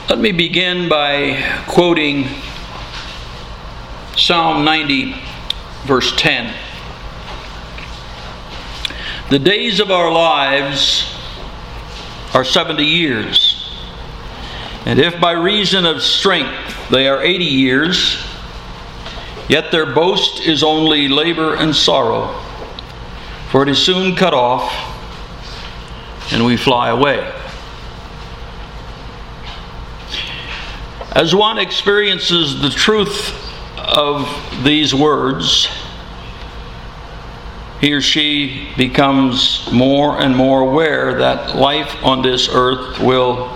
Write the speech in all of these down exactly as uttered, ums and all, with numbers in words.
Let me begin by quoting Psalm ninety, verse ten. The days of our lives are seventy years, and if by reason of strength they are eighty years, yet their boast is only labor and sorrow, for it is soon cut off, and we fly away. As one experiences the truth of these words, he or she becomes more and more aware that life on this earth will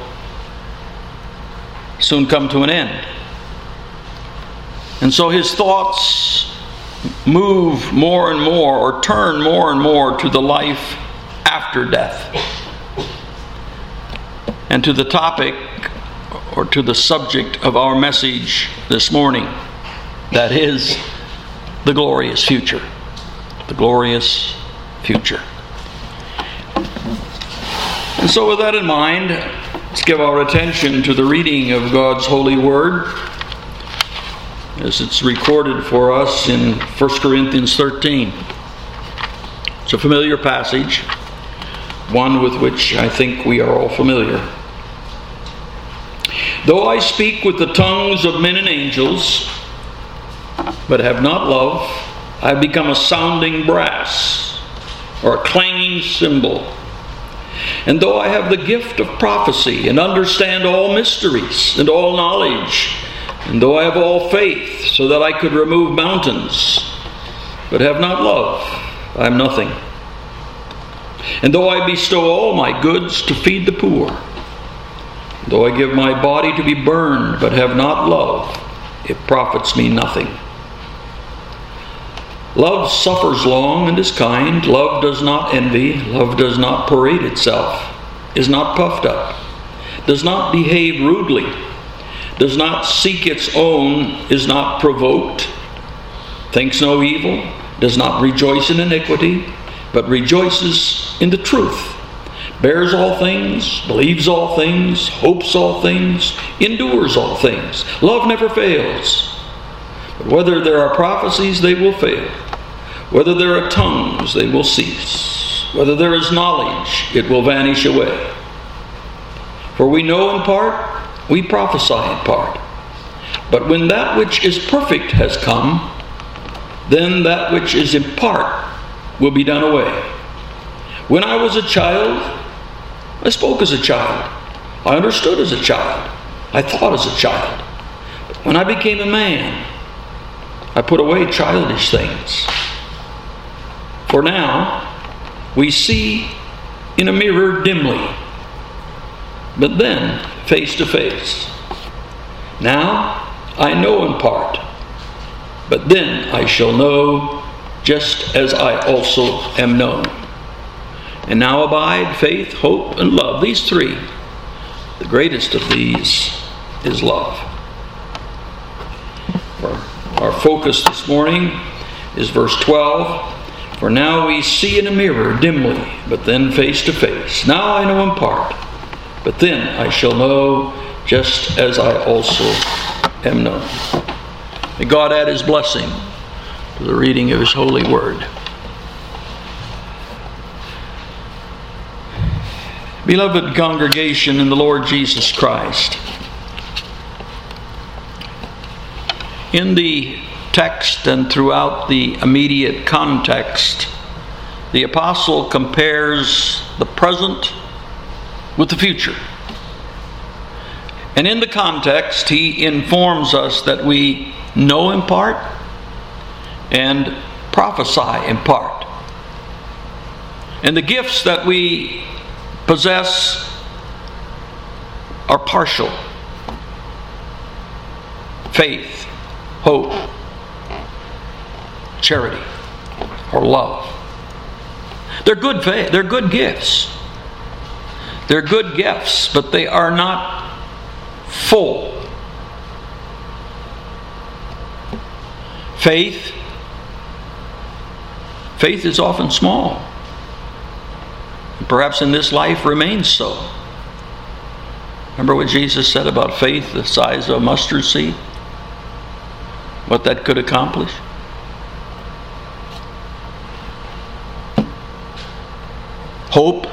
soon come to an end. And so his thoughts move more and more, or turn more and more, to the life after death, and to the topic, or to the subject of our message this morning, that is the glorious future. The glorious future. And so with that in mind, let's give our attention to the reading of God's holy word, as it's recorded for us in First Corinthians thirteen. It's a familiar passage, one with which I think we are all familiar. Though I speak with the tongues of men and angels, but have not love, I become a sounding brass, or a clanging cymbal. And though I have the gift of prophecy, and understand all mysteries and all knowledge, and though I have all faith, so that I could remove mountains, but have not love, I am nothing. And though I bestow all my goods to feed the poor, though I give my body to be burned, but have not love, it profits me nothing. Love suffers long and is kind. Love does not envy. Love does not parade itself, is not puffed up, does not behave rudely, does not seek its own, is not provoked, thinks no evil, does not rejoice in iniquity, but rejoices in the truth, bears all things, believes all things, hopes all things, endures all things. Love never fails. But whether there are prophecies, they will fail. Whether there are tongues, they will cease. Whether there is knowledge, it will vanish away. For we know in part, we prophesy in part. But when that which is perfect has come, then that which is in part will be done away. When I was a child, I spoke as a child. I understood as a child. I thought as a child. But when I became a man, I put away childish things. For now, we see in a mirror dimly, but then face to face. Now I know in part, but then I shall know just as I also am known. And now abide faith, hope, and love. These three. The greatest of these is love. For our focus this morning is verse twelve. For now we see in a mirror dimly, but then face to face. Now I know in part, but then I shall know just as I also am known. May God add His blessing to the reading of His holy word. Beloved congregation in the Lord Jesus Christ, in the text and throughout the immediate context, the apostle compares the present with the future. And in the context, he informs us that we know in part and prophesy in part. And the gifts that we possess are partial. Faith, hope, charity, or love. They're good faith, they're good gifts. They're good gifts, but they are not full. Faith, faith is often small. Perhaps in this life remains so. Remember what Jesus said about faith the size of a mustard seed? What that could accomplish? Hope.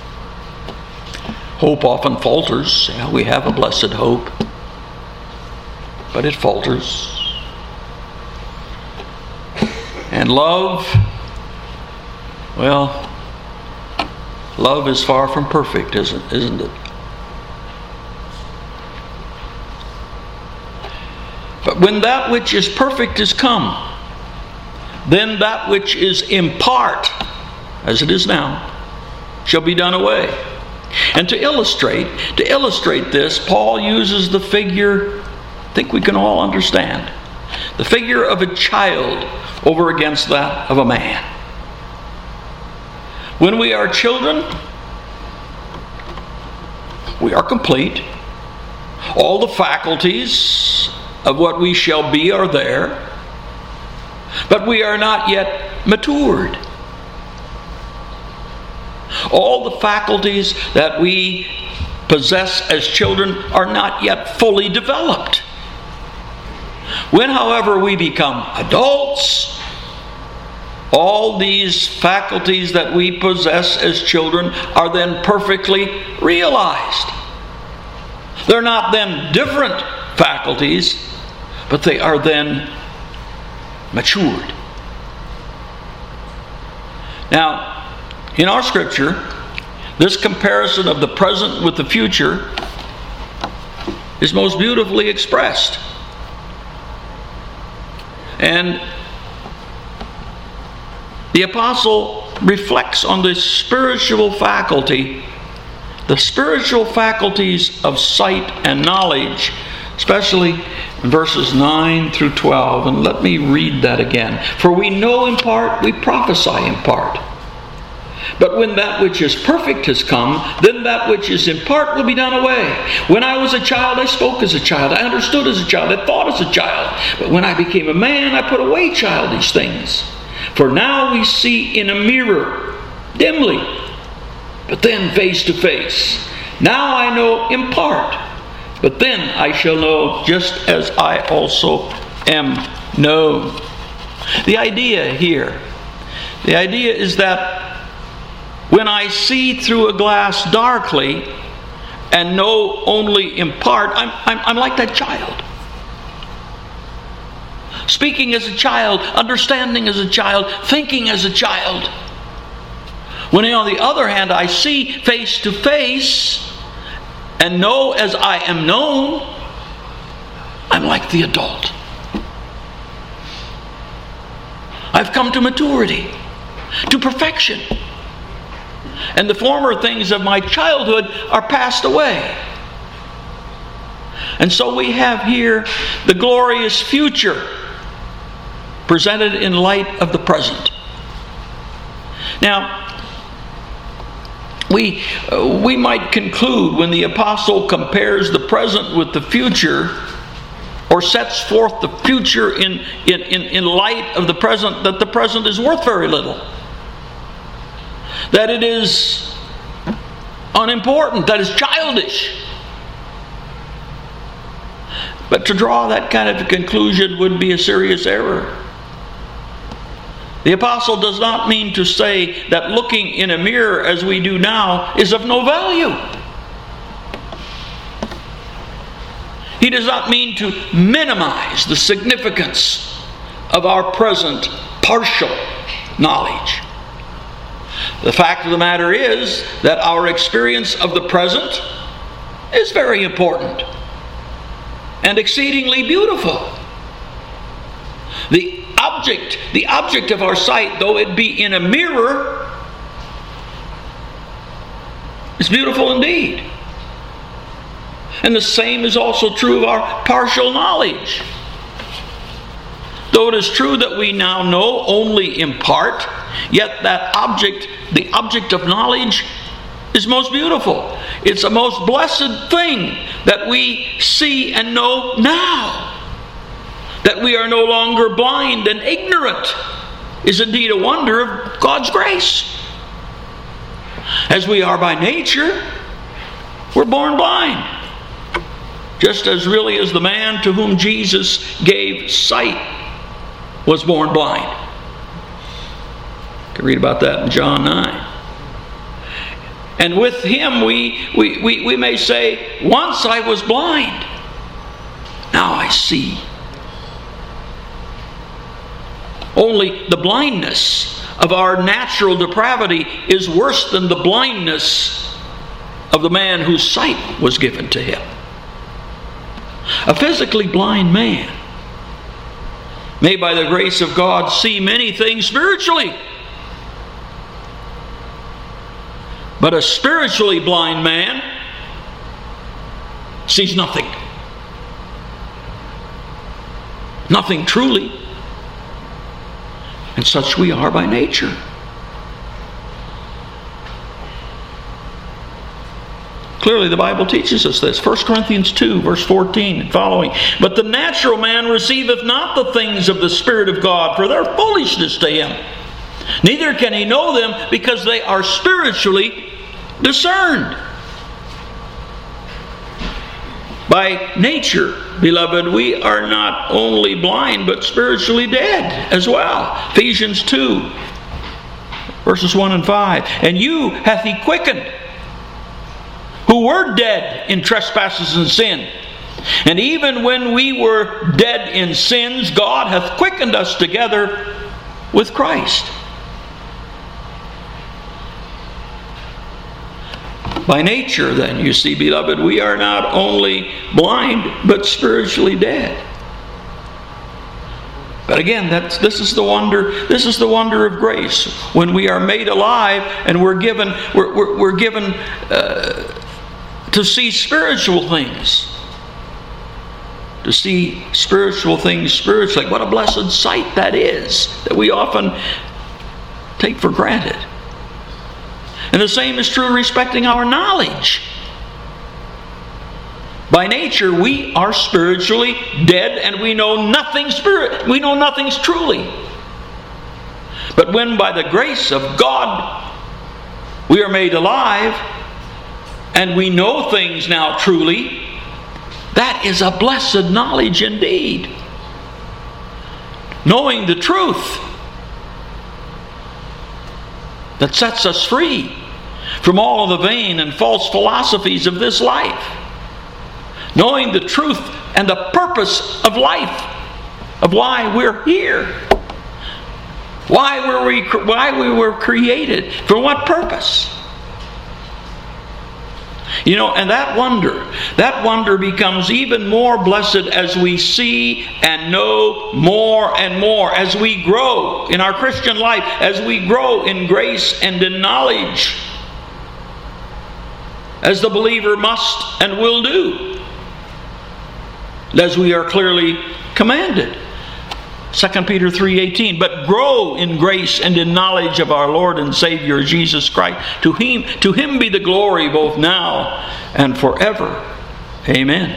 Hope often falters. Yeah, we have a blessed hope, but it falters. And love, well, love is far from perfect, isn't, isn't it? But when that which is perfect is come, then that which is in part, as it is now, shall be done away. And to illustrate, to illustrate this, Paul uses the figure, I think we can all understand, the figure of a child over against that of a man. When we are children, we are complete. All the faculties of what we shall be are there, but we are not yet matured. All the faculties that we possess as children are not yet fully developed. When, however, we become adults, all these faculties that we possess as children are then perfectly realized. They're not then different faculties, but they are then matured. Now, in our scripture, this comparison of the present with the future is most beautifully expressed. And the apostle reflects on the spiritual faculty, the spiritual faculties of sight and knowledge, especially in verses nine through twelve. And let me read that again. For we know in part, we prophesy in part. But when that which is perfect has come, then that which is in part will be done away. When I was a child, I spoke as a child. I understood as a child. I thought as a child. But when I became a man, I put away childish things. For now we see in a mirror, dimly, but then face to face. Now I know in part, but then I shall know just as I also am known. The idea here, the idea is that when I see through a glass darkly and know only in part, I'm, I'm, I'm like that child. Speaking as a child, understanding as a child, thinking as a child. When on the other hand I see face to face and know as I am known, I'm like the adult. I've come to maturity, to perfection. And the former things of my childhood are passed away. And so we have here the glorious future presented in light of the present. Now, we, uh, we might conclude when the apostle compares the present with the future, or sets forth the future in, in, in, in light of the present, that the present is worth very little. That it is unimportant, that is childish. But to draw that kind of a conclusion would be a serious error. The apostle does not mean to say that looking in a mirror as we do now is of no value. He does not mean to minimize the significance of our present partial knowledge. The fact of the matter is that our experience of the present is very important and exceedingly beautiful. The object, the object of our sight, though it be in a mirror, is beautiful indeed. And the same is also true of our partial knowledge. Though it is true that we now know only in part, yet that object, the object of knowledge, is most beautiful. It's a most blessed thing that we see and know now. That we are no longer blind and ignorant is indeed a wonder of God's grace. As we are by nature, we're born blind. just as really as the man to whom Jesus gave sight was born blind. You can read about that in John nine. And with him we, we, we, we may say, once I was blind, now I see. Only the blindness of our natural depravity is worse than the blindness of the man whose sight was given to him. A physically blind man may, by the grace of God, see many things spiritually. But a spiritually blind man sees nothing. Nothing truly. And such we are by nature. Clearly the Bible teaches us this. First Corinthians two, verse fourteen and following. But the natural man receiveth not the things of the Spirit of God, for they're foolishness to him. Neither can he know them, because they are spiritually discerned. By nature, beloved, we are not only blind, but spiritually dead as well. Ephesians two, verses one and five. And you hath he quickened, who were dead in trespasses and sin. And even when we were dead in sins, God hath quickened us together with Christ. By nature, then, you see, beloved, we are not only blind, but spiritually dead. But again, that's, this is the wonder. This is the wonder of grace. When we are made alive and we're given, we're, we're, we're given uh, to see spiritual things, to see spiritual things spiritually. What a blessed sight that is, that we often take for granted. And the same is true respecting our knowledge. By nature, we are spiritually dead, and we know nothing spirit. We know nothing's truly. But when by the grace of God we are made alive, and we know things now truly, that is a blessed knowledge indeed. Knowing the truth that sets us free from all the vain and false philosophies of this life. Knowing the truth and the purpose of life, of why we're here. Why were we, why we were created. For what purpose? You know, and that wonder, that wonder becomes even more blessed as we see and know more and more, as we grow in our Christian life, as we grow in grace and in knowledge, as the believer must and will do, as we are clearly commanded. Second Peter three eighteen, but grow in grace and in knowledge of our Lord and Savior Jesus Christ. To him, to him be the glory both now and forever. Amen.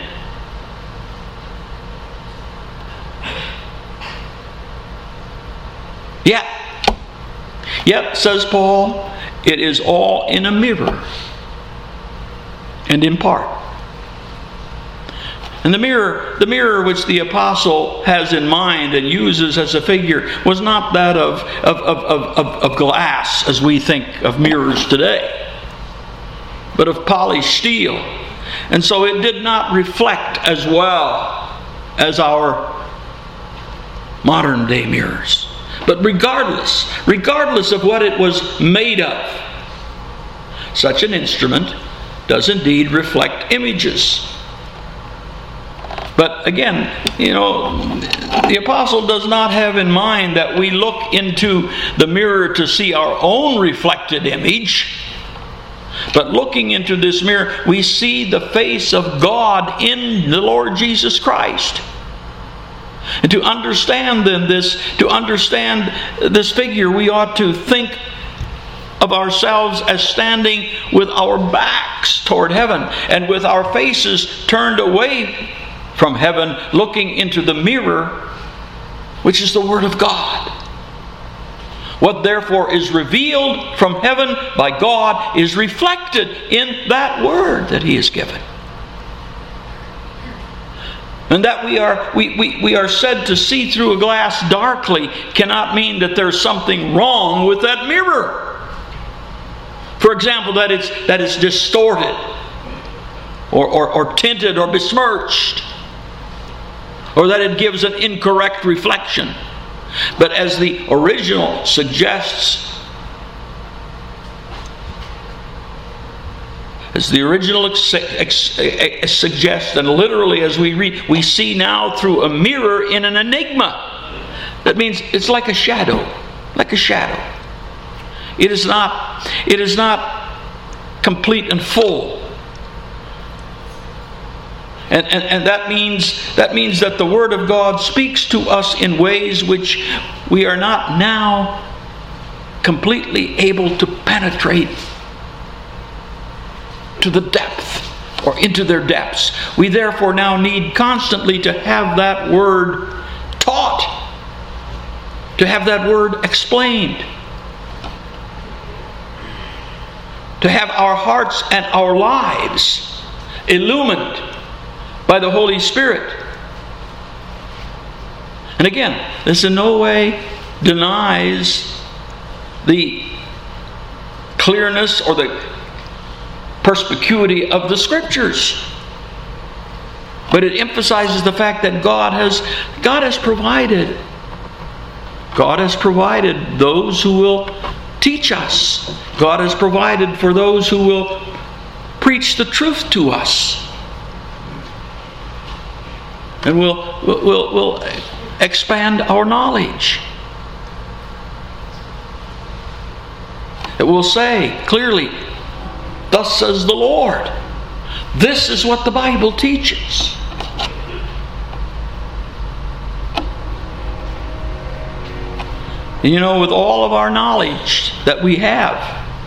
Yet, yet, says Paul, it is all in a mirror and in part. And the mirror, the mirror which the apostle has in mind and uses as a figure was not that of, of, of, of, of glass as we think of mirrors today, but of polished steel. And so it did not reflect as well as our modern day mirrors. But regardless, regardless of what it was made of, such an instrument does indeed reflect images. But again, you know, the apostle does not have in mind that we look into the mirror to see our own reflected image. But looking into this mirror, we see the face of God in the Lord Jesus Christ. And to understand then this, to understand this figure, we ought to think of ourselves as standing with our backs toward heaven and with our faces turned away from heaven, looking into the mirror, which is the Word of God. What therefore is revealed from heaven by God is reflected in that Word that He has given. And that we are we, we, we are said to see through a glass darkly cannot mean that there's something wrong with that mirror. For example, that it's that it's distorted or, or, or tinted or besmirched, or that it gives an incorrect reflection. But as the original suggests, as the original ex- ex- ex- suggests, and literally as we read, we see now through a mirror in an enigma. That means it's like a shadow, like a shadow. It is not, it is not complete and full. And, and, and that means that means that the Word of God speaks to us in ways which we are not now completely able to penetrate to the depth or into their depths. We therefore now need constantly to have that Word taught, to have that Word explained, to have our hearts and our lives illumined by the Holy Spirit. And again, this in no way denies the clearness or the perspicuity of the Scriptures, but it emphasizes the fact that God has God has provided God has provided those who will teach us. God has provided for those who will preach the truth to us. And we'll, we'll, we'll expand our knowledge. It will say clearly, "Thus says the Lord." This is what the Bible teaches. And you know, with all of our knowledge that we have,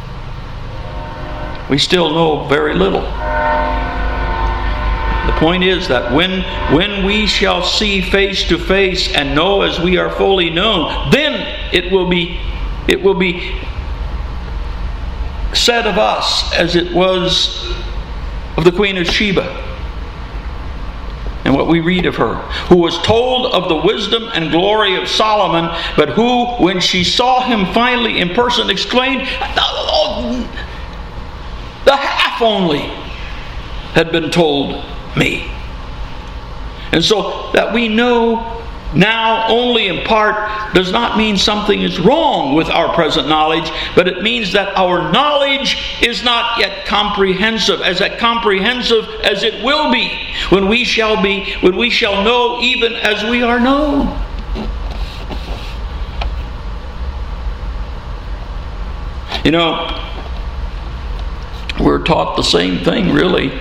we still know very little. The point is that when, when we shall see face to face and know as we are fully known, then it will be it will be said of us as it was of the Queen of Sheba, and what we read of her, who was told of the wisdom and glory of Solomon, but who, when she saw him finally in person, exclaimed, "Oh, the half only had been told me." And so that we know now only in part does not mean something is wrong with our present knowledge, but it means that our knowledge is not yet comprehensive, as comprehensive as it will be when we shall be, when we shall know even as we are known. You know, we're taught the same thing really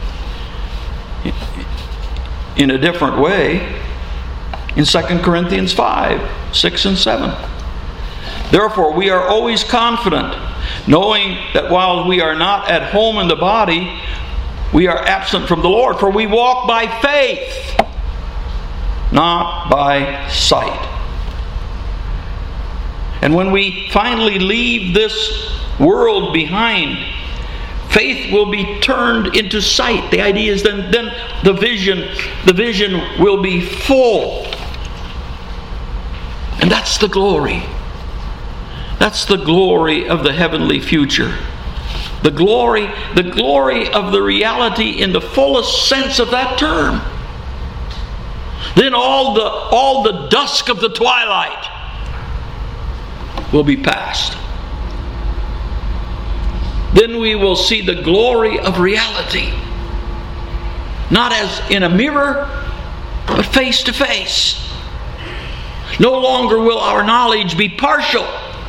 in a different way in Second Corinthians five, six and seven. "Therefore we are always confident, knowing that while we are not at home in the body, we are absent from the Lord. For we walk by faith, not by sight." And when we finally leave this world behind, faith will be turned into sight. The idea is then, then the vision, the vision will be full. And that's the glory. That's the glory of the heavenly future. The glory, the glory of the reality in the fullest sense of that term. Then all the all the dusk of the twilight will be past. Then we will see the glory of reality, not as in a mirror, but face to face. No longer will our knowledge be partial,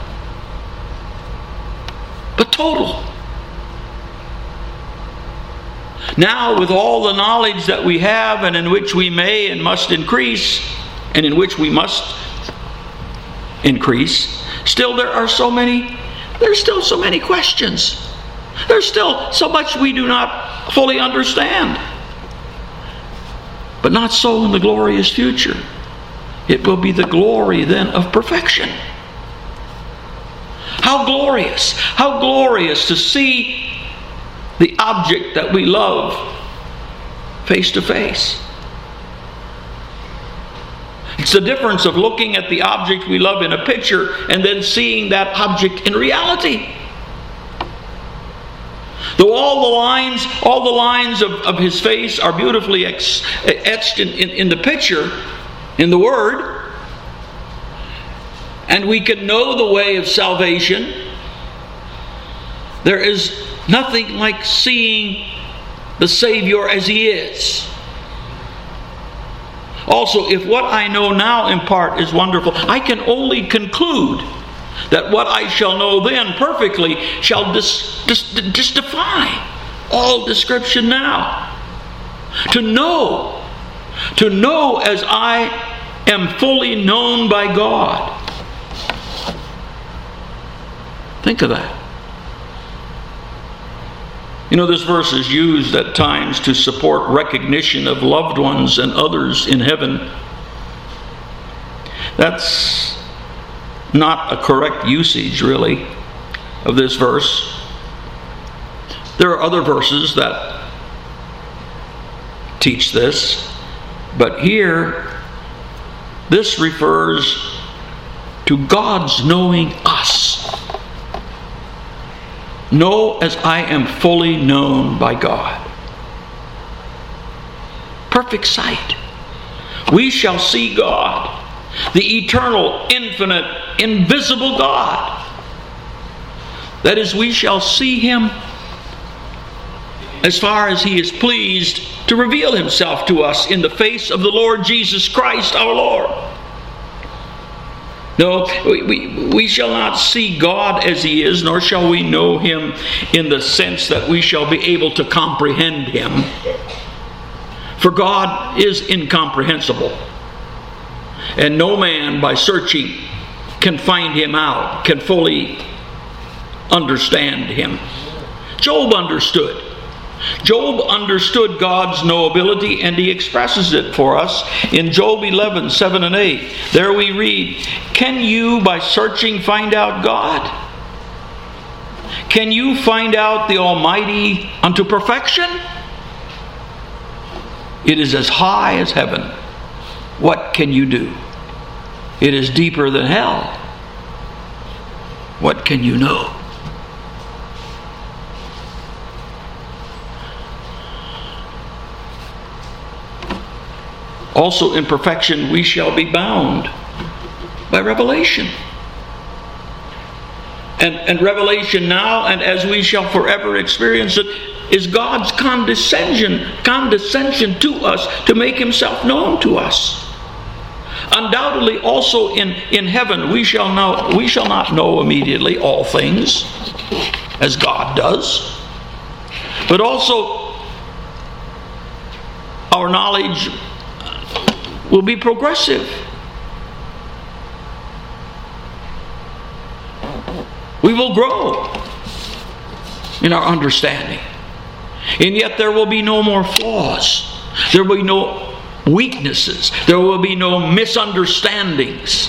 but total. Now, with all the knowledge that we have, and in which we may and must increase, and in which we must increase, still there are so many, there's still so many questions. There's still so much we do not fully understand. But not so in the glorious future. It will be the glory then of perfection. How glorious, how glorious to see the object that we love face to face. It's the difference of looking at the object we love in a picture and then seeing that object in reality. Though all the lines, all the lines of, of his face are beautifully ex, etched in, in, in the picture, in the Word, and we can know the way of salvation, there is nothing like seeing the Savior as He is. Also, if what I know now in part is wonderful, I can only conclude that what I shall know then perfectly shall dis, dis, dis defy all description now. To know, to know as I am fully known by God. Think of that. You know, this verse is used at times to support recognition of loved ones and others in heaven. That's not a correct usage, really, of this verse. There are other verses that teach this, but here, this refers to God's knowing us. Know as I am fully known by God. Perfect sight. We shall see God, the eternal, infinite, invisible God. That is, we shall see Him as far as He is pleased to reveal Himself to us in the face of the Lord Jesus Christ our Lord. No, we, we, we shall not see God as He is, nor shall we know Him in the sense that we shall be able to comprehend Him. For God is incomprehensible. And no man, by searching, can find Him out, can fully understand Him. Job understood. Job understood God's knowability, and he expresses it for us in Job eleven, seven and eight. There we read, "Can you by searching find out God? Can you find out the Almighty unto perfection? It is as high as heaven. What can you do? It is deeper than hell. What can you know?" Also in perfection we shall be bound by revelation. And, and revelation now, and as we shall forever experience it, is God's condescension, condescension to us to make Himself known to us. Undoubtedly also in, in heaven we shall know, we shall not know immediately all things as God does. But also our knowledge will be progressive. We will grow in our understanding. And yet there will be no more flaws. There will be no weaknesses. There will be no misunderstandings.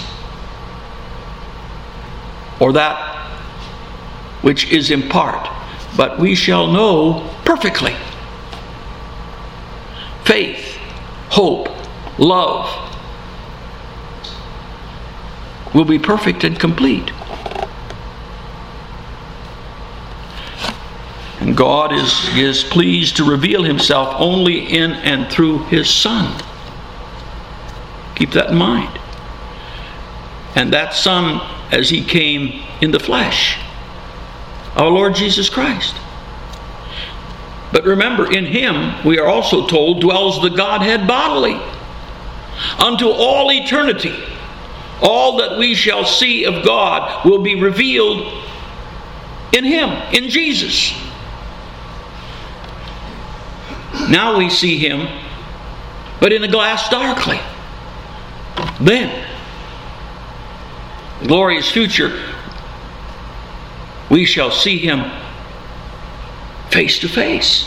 Or that which is in part. But we shall know perfectly. Faith, hope, love will be perfect and complete. And God is, is pleased to reveal Himself only in and through His Son. Keep that in mind. And that Son, as He came in the flesh, our Lord Jesus Christ. But remember, in Him, we are also told, dwells the Godhead bodily. Unto all eternity, all that we shall see of God will be revealed in Him, in Jesus. Now we see Him, but in a glass darkly. Then, the glorious future, we shall see Him face to face.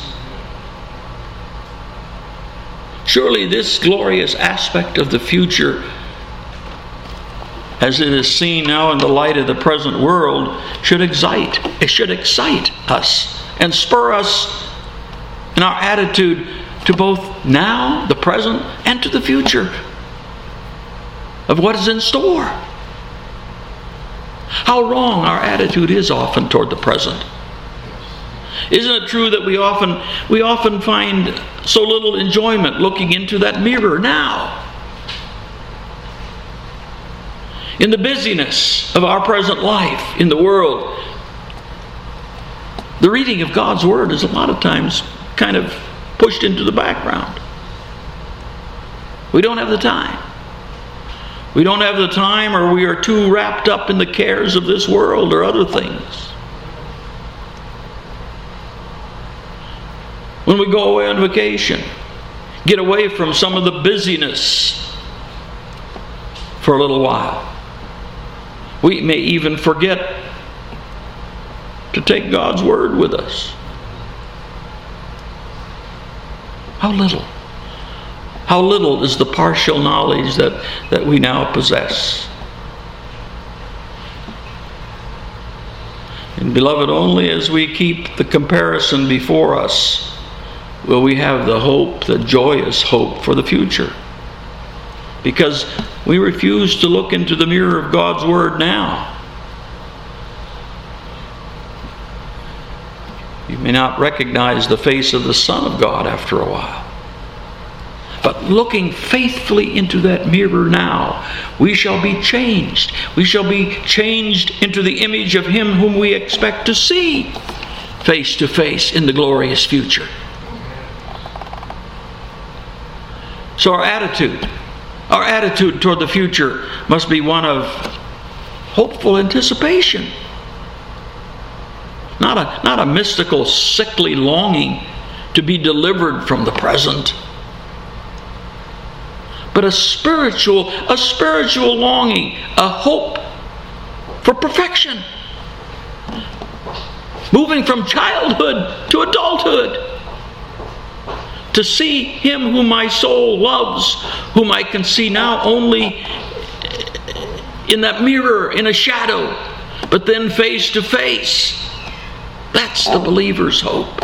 Surely this glorious aspect of the future, as it is seen now in the light of the present world, should excite, it should excite us and spur us in our attitude to both now, the present, and to the future. of what is in store. How wrong our attitude is often toward the present. Isn't it true that we often we often find so little enjoyment looking into that mirror now? In the busyness of our present life in the world, the reading of God's Word is a lot of times kind of pushed into the background. We don't have the time. We don't have the time, or we are too wrapped up in the cares of this world or other things. When we go away on vacation, get away from some of the busyness for a little while. We may even forget to take God's Word with us. How little? How little is the partial knowledge that, that we now possess? And beloved, only as we keep the comparison before us will we have the hope, the joyous hope for the future. Because we refuse to look into the mirror of God's Word now. You may not recognize the face of the Son of God after a while. But looking faithfully into that mirror now, we shall be changed. We shall be changed into the image of Him whom we expect to see face to face in the glorious future. So our attitude, our attitude toward the future must be one of hopeful anticipation. Not a, not a mystical, sickly longing to be delivered from the present, but a spiritual, a spiritual longing, a hope for perfection. Moving from childhood to adulthood. To see Him whom my soul loves, whom I can see now only in that mirror, in a shadow, but then face to face. That's the believer's hope.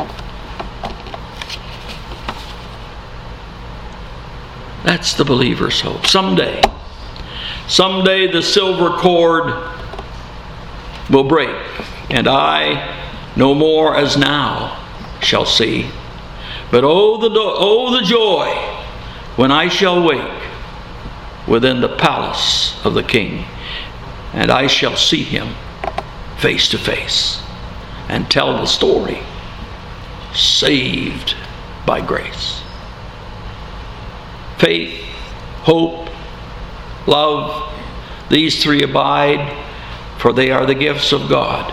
That's the believer's hope. Someday, someday the silver cord will break, and I no more as now shall see. But oh the, do- oh the joy when I shall wake within the palace of the King, and I shall see Him face to face and tell the story, saved by grace. Faith, hope, love, these three abide, for they are the gifts of God.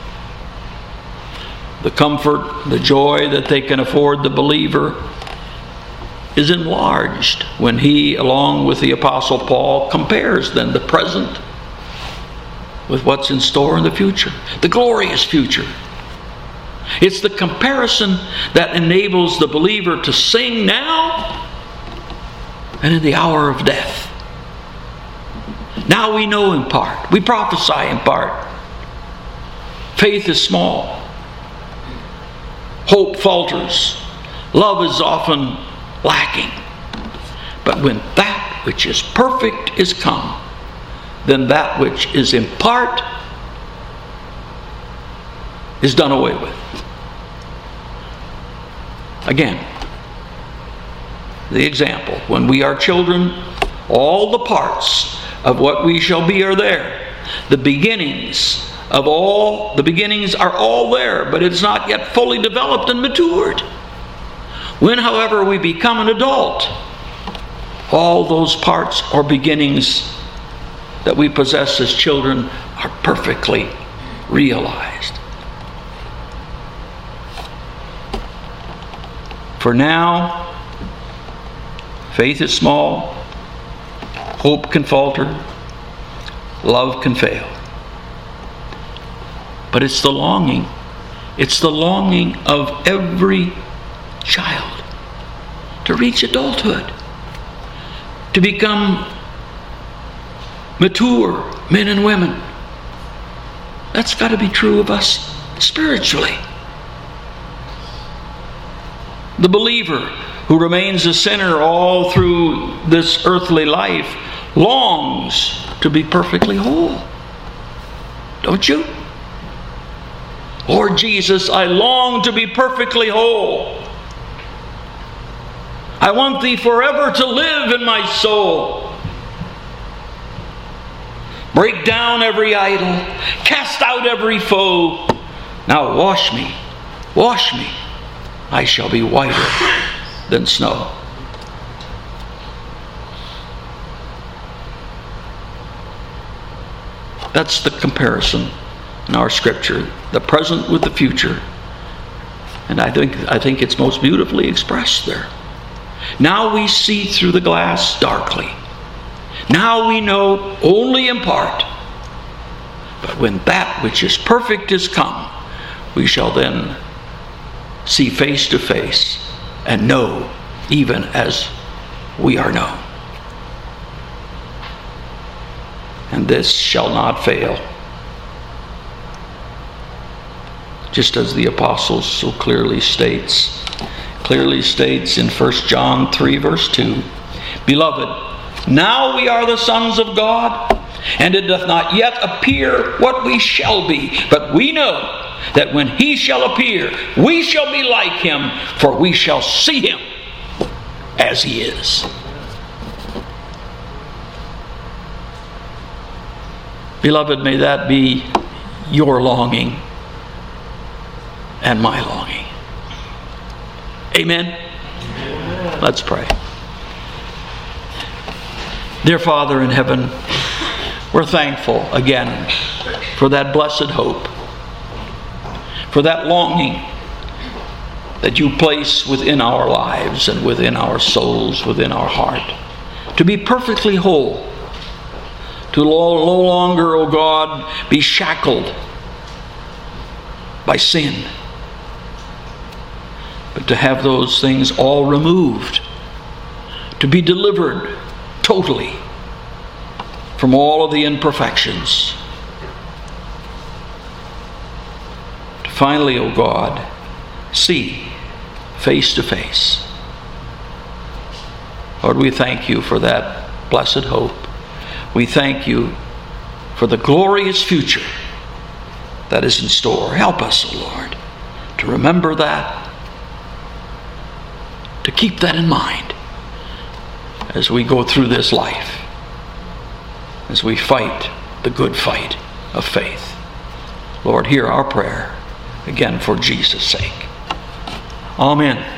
The comfort, the joy that they can afford the believer is enlarged when he, along with the Apostle Paul, compares then the present with what's in store in the future, the glorious future. It's the comparison that enables the believer to sing now and in the hour of death. Now we know in part. We prophesy in part. Faith is small. Hope falters. Love is often lacking. But when that which is perfect is come, then that which is in part is done away with. Again, the example. When we are children, all the parts of what we shall be are there. The beginnings of all, the beginnings are all there, but it's not yet fully developed and matured. When, however, we become an adult, all those parts or beginnings that we possess as children are perfectly realized. For now, faith is small, hope can falter, love can fail. But it's the longing, it's the longing of every child to reach adulthood, to become mature men and women. That's got to be true of us spiritually. The believer who remains a sinner all through this earthly life longs to be perfectly whole. Don't you? Lord Jesus, I long to be perfectly whole. I want Thee forever to live in my soul. Break down every idol. Cast out every foe. Now wash me. Wash me. I shall be whiter than snow. That's the comparison in our Scripture. The present with the future. And I think, I think it's most beautifully expressed there. Now we see through the glass darkly. Now we know only in part. But when that which is perfect is come, we shall then see face to face and know even as we are known. And this shall not fail. Just as the apostles so clearly states, clearly states in First John three verse two, Beloved, now we are the sons of God, and it doth not yet appear what we shall be, but we know that when He shall appear, we shall be like Him, for we shall see Him as He is. Beloved, may that be your longing and my longing. Amen? Amen. Let's pray. Dear Father in heaven, we're thankful again for that blessed hope, for that longing that You place within our lives and within our souls, within our heart, to be perfectly whole, to no longer, O God, be shackled by sin, but to have those things all removed, to be delivered totally from all of the imperfections. To finally, O God, see face to face. Lord, we thank You for that blessed hope. We thank You for the glorious future that is in store. Help us, O Lord, to remember that, to keep that in mind as we go through this life, as we fight the good fight of faith. Lord, hear our prayer, again for Jesus' sake. Amen.